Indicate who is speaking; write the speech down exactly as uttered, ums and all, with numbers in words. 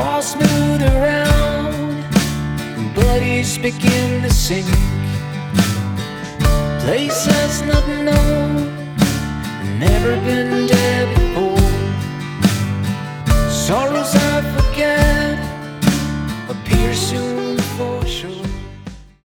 Speaker 1: walls smooth around, buddies begin to sink. Place has nothing known, never been